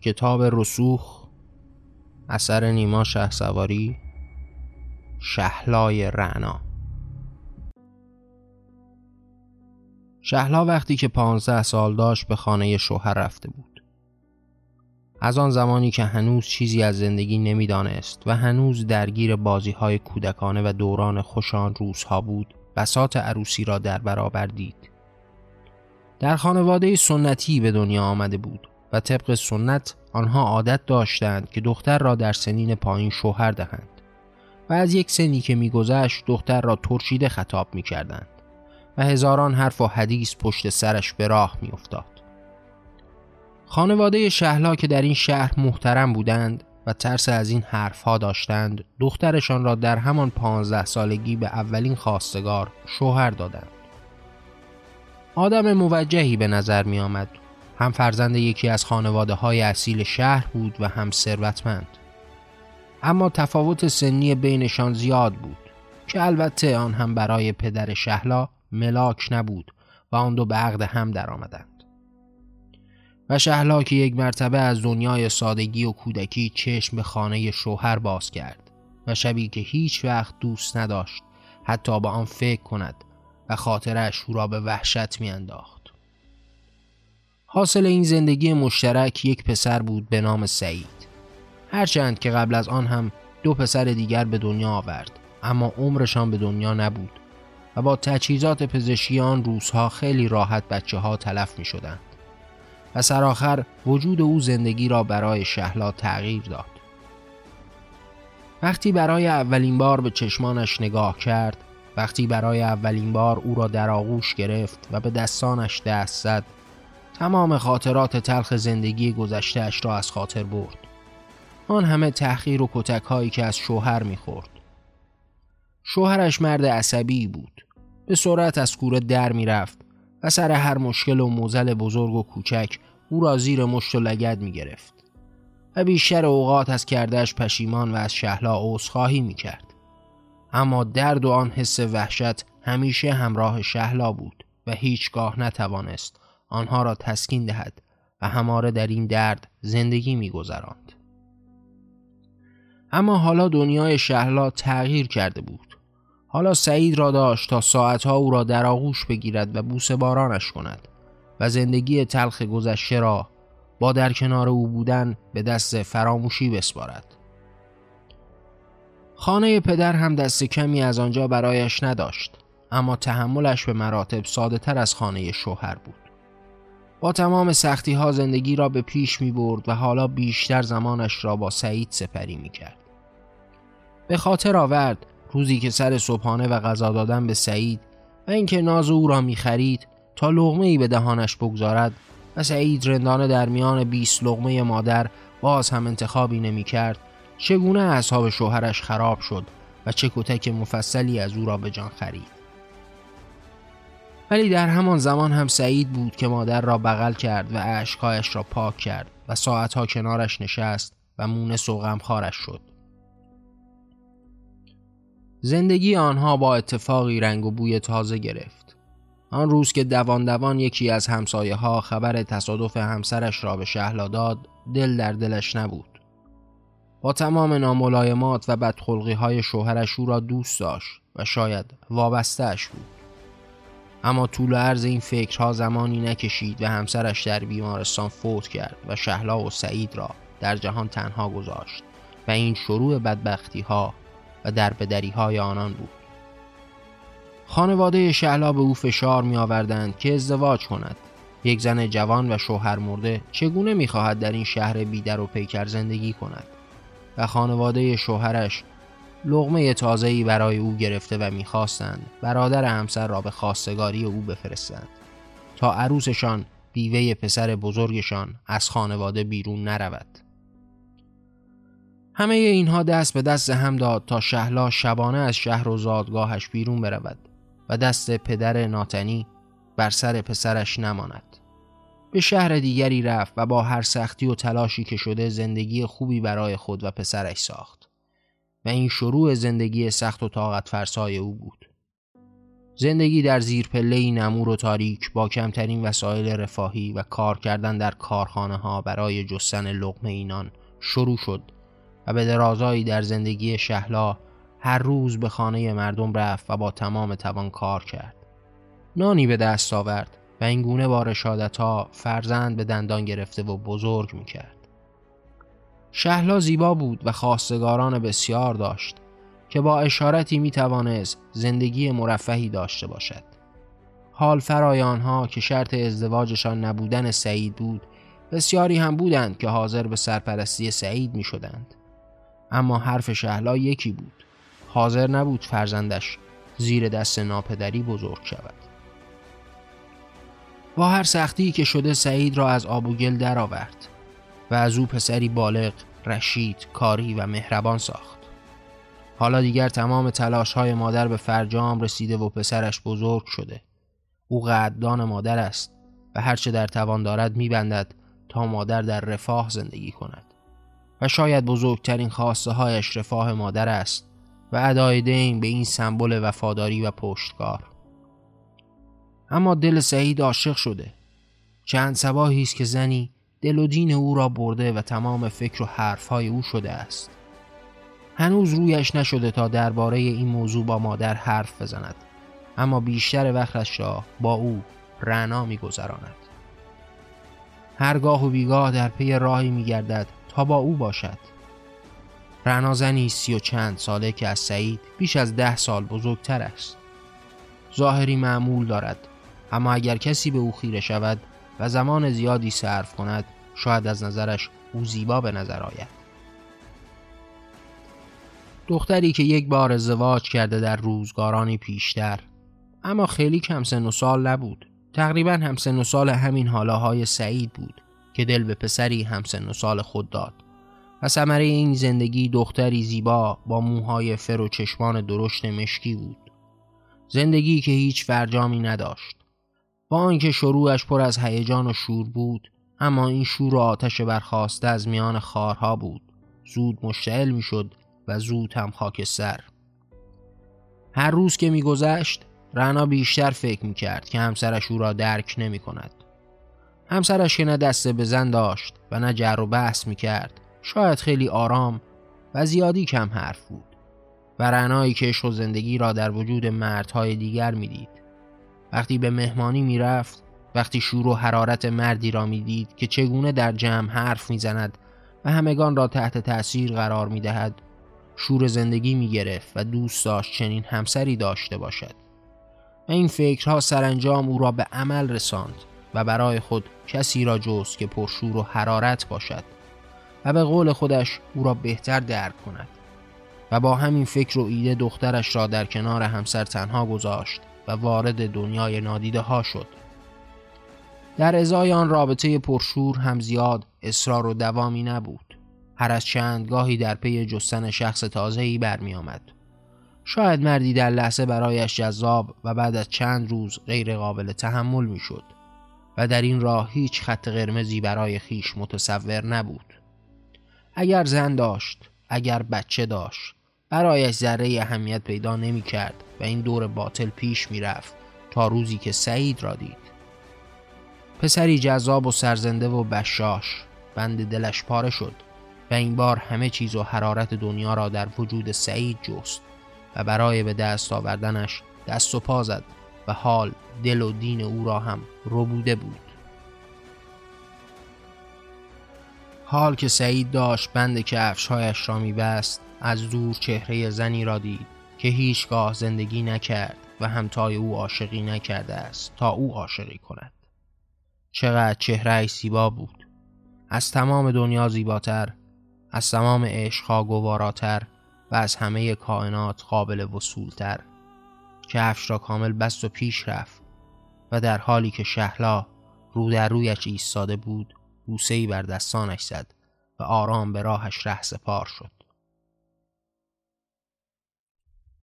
کتاب رسوخ، اثر نیما شهسواری، شهلای رعنا. شهلا وقتی که 15 سال داشت به خانه شوهر رفته بود. از آن زمانی که هنوز چیزی از زندگی نمیدانست و هنوز درگیر بازی‌های کودکانه و دوران خوش آن روزها بود، بساط عروسی را در برابر دید. در خانواده سنتی به دنیا آمده بود و طبق سنت آنها عادت داشتند که دختر را در سنین پایین شوهر دهند و از یک سنی که می‌گذشت دختر را ترشیده خطاب می‌کردند و هزاران حرف و حدیث پشت سرش به راه می‌افتاد. خانواده شهلا که در این شهر محترم بودند و ترس از این حرفها داشتند، دخترشان را در همان 15 سالگی به اولین خواستگار شوهر دادند. آدم موجهی به نظر می آمد. هم فرزند یکی از خانواده های اصیل شهر بود و هم ثروتمند. اما تفاوت سنی بینشان زیاد بود که البته آن هم برای پدر شهلا ملاک نبود و آن دو به عقد هم در آمدند. و شهلا که یک مرتبه از دنیای سادگی و کودکی چشم به خانه شوهر باز کرد و شبی که هیچ وقت دوست نداشت حتی به آن فکر کند و خاطرش او را به وحشت می انداخت. حاصل این زندگی مشترک یک پسر بود به نام سعید. هرچند که قبل از آن هم 2 پسر دیگر به دنیا آورد، اما عمرشان به دنیا نبود و با تجهیزات پزشکی آن روزها خیلی راحت بچه ها تلف می شدند. و سرآخر وجود او زندگی را برای شهلا تغییر داد. وقتی برای اولین بار به چشمانش نگاه کرد، وقتی برای اولین بار او را در آغوش گرفت و به دستانش دست زد، تمام خاطرات تلخ زندگی گذشته‌اش را از خاطر برد. آن همه تحقیر و کتک هایی که از شوهر می‌خورد. شوهرش مرد عصبی بود. به سرعت از کوره در می‌رفت و سر هر مشکل و معضل بزرگ و کوچک او را زیر مشت و لگد می‌گرفت و بیشتر اوقات از کرده‌اش پشیمان و از شهلا عذرخواهی می‌کرد. اما درد و آن حس وحشت همیشه همراه شهلا بود و هیچگاه نتوانست آنها را تسکین دهد و هماره در این درد زندگی می‌گذراند. اما حالا دنیای شهلا تغییر کرده بود. حالا سعید را داشت تا ساعتها او را در آغوش بگیرد و بوسه بارانش کند و زندگی تلخ گذشته را با در کنار او بودن به دست فراموشی بسپارد. خانه پدر هم دست کمی از آنجا برایش نداشت، اما تحملش به مراتب ساده تر از خانه شوهر بود. با تمام سختی ها زندگی را به پیش می برد و حالا بیشتر زمانش را با سعید سپری می کرد. به خاطر آورد روزی که سر صبحانه و غذا دادن به سعید و اینکه ناز او را می خرید تا لقمه‌ای به دهانش بگذارد و سعید رندانه در میان 20 لقمه مادر باز هم انتخابی نمی کرد، چگونه اعصاب شوهرش خراب شد و چه کتک مفصلی از او را به جان خرید. ولی در همان زمان هم سعید بود که مادر را بغل کرد و اشک‌هایش را پاک کرد و ساعتها کنارش نشست و مونس و غمخوارش شد. زندگی آنها با اتفاقی رنگ و بوی تازه گرفت. آن روز که دوان یکی از همسایه‌ها خبر تصادف همسرش را به شهلا داد، دل در دلش نبود. با تمام ناملایمات و بدخلقی‌های شوهرش او را دوست داشت و شاید وابسته‌اش بود. اما طول و عرض این فکرها زمانی نکشید و همسرش در بیمارستان فوت کرد و شهلا و سعید را در جهان تنها گذاشت و این شروع بدبختی‌ها و دربدری‌های آنان بود. خانواده شهلا به او فشار می آوردند که ازدواج کند. یک زن جوان و شوهر مرده چگونه می خواهد در این شهر بیدر و پیکر زندگی کند؟ و خانواده شوهرش لقمه تازه‌ای برای او گرفته و می خواستند برادر همسر را به خواستگاری او بفرستند تا عروسشان بیوه پسر بزرگشان از خانواده بیرون نرود. همه اینها دست به دست هم داد تا شهلا شبانه از شهر و زادگاهش بیرون برود و دست پدر ناتنی بر سر پسرش نماند. به شهر دیگری رفت و با هر سختی و تلاشی که شده زندگی خوبی برای خود و پسرش ساخت و این شروع زندگی سخت و طاقت فرسای او بود. زندگی در زیر پله‌ای نمور و تاریک با کمترین وسایل رفاهی و کار کردن در کارخانه ها برای جستن لقمه اینان شروع شد و به درازایی در زندگی شهلا هر روز به خانه مردم رفت و با تمام توان کار کرد. نانی به دست آورد و این گونه با رشادت‌ها فرزند به دندان گرفته و بزرگ می‌کرد. شهلا زیبا بود و خواستگاران بسیار داشت که با اشارتی می‌توانست زندگی مرفهی داشته باشد. حال فرای آنها که شرط ازدواجشان نبودن سعید بود، بسیاری هم بودند که حاضر به سرپرستی سعید می‌شدند. اما حرف شهلا یکی بود. حاضر نبود فرزندش زیر دست ناپدری بزرگ شود. با هر سختی که شده سعید را از آب و گل درآورد و از او پسری بالغ، رشید، کاری و مهربان ساخت. حالا دیگر تمام تلاش‌های مادر به فرجام رسیده و پسرش بزرگ شده. او قدردان مادر است و هرچه در توان دارد می‌بندد تا مادر در رفاه زندگی کند. و شاید بزرگترین خواسته هایش رفاه مادر است و ادای دین به این سمبل وفاداری و پشتکار. اما دل سعید عاشق شده. چند صباحی است که زنی دل و دین او را برده و تمام فکر و حرفهای او شده است. هنوز رویش نشده تا درباره این موضوع با مادر حرف بزند، اما بیشتر وقتش را با او رعنا می‌گذراند. هرگاه و بیگاه در پی راهی می‌گردد تا با او باشد. رعنا زنی 30 و چند ساله که از سعید بیش از 10 سال بزرگتر است. ظاهری معمول دارد، اما اگر کسی به او خیره شود و زمان زیادی صرف کند، شاید از نظرش او زیبا به نظر آید. دختری که یک بار ازدواج کرده در روزگارانی پیشتر، اما خیلی کم سن و سال نبود. تقریباً هم سن و سال همین حالاهای سعید بود که دل به پسری هم سن و سال خود داد و ثمره این زندگی دختری زیبا با موهای فر و چشمان درشت مشکی بود. زندگی که هیچ فرجامی نداشت. با آنکه شروعش پر از هیجان و شور بود، اما این شور و آتش برخاسته از میان خارها بود. زود مشتعل میشد و زود هم خاکستر. هر روز که میگذشت، رعنا بیشتر فکر میکرد که همسرش او را درک نمی کند. همسرش که نه دست به زن داشت و نه جر و بحث میکرد، شاید خیلی آرام و زیادی کم حرف بود و رعنایی که عشق و زندگی را در وجود مردهای دیگر میدید. وقتی به مهمانی میرفت، وقتی شور و حرارت مردی را میدید که چگونه در جمع حرف میزند و همگان را تحت تأثیر قرار میدهد، شور زندگی میگرفت و دوست داشت چنین همسری داشته باشد. و این فکرها سرانجام او را به عمل رساند و برای خود کسی را جست که پرشور و حرارت باشد و به قول خودش او را بهتر درک کند. و با همین فکر و ایده دخترش را در کنار همسر تنها گذاشت و وارد دنیای نادیده ها شد. در ازای آن رابطه پرشور هم زیاد اصرار و دوامی نبود. هر از چند گاهی در پی جستن شخص تازه‌ای برمی آمد. شاید مردی در لحظه برایش جذاب و بعد از چند روز غیر قابل تحمل می شد و در این راه هیچ خط قرمزی برای خیش متصور نبود. اگر زن داشت، اگر بچه داشت، برایش ذره اهمیت پیدا نمی کرد و این دور باطل پیش می رفت تا روزی که سعید را دید. پسری جذاب و سرزنده و بشاش، بند دلش پاره شد و این بار همه چیز و حرارت دنیا را در وجود سعید جست و برای به دست آوردنش دست و پا زد و حال دل و دین او را هم ربوده بود. حال که سعید داشت بند کفش‌هایش را می‌بست، از دور چهره زنی را دید که هیچگاه زندگی نکرد و همتای او عاشقی نکرده است تا او عاشقی کند. چقدر چهره‌اش زیبا بود، از تمام دنیا زیباتر، از تمام عشق‌ها گواراتر و از همه کائنات قابل وصولتر. کفش را کامل بست و پیش رفت و در حالی که شهلا رو در رویش ایستاده بود، بوسه‌ای بر دستانش زد و آرام به راهش رهسپار شد.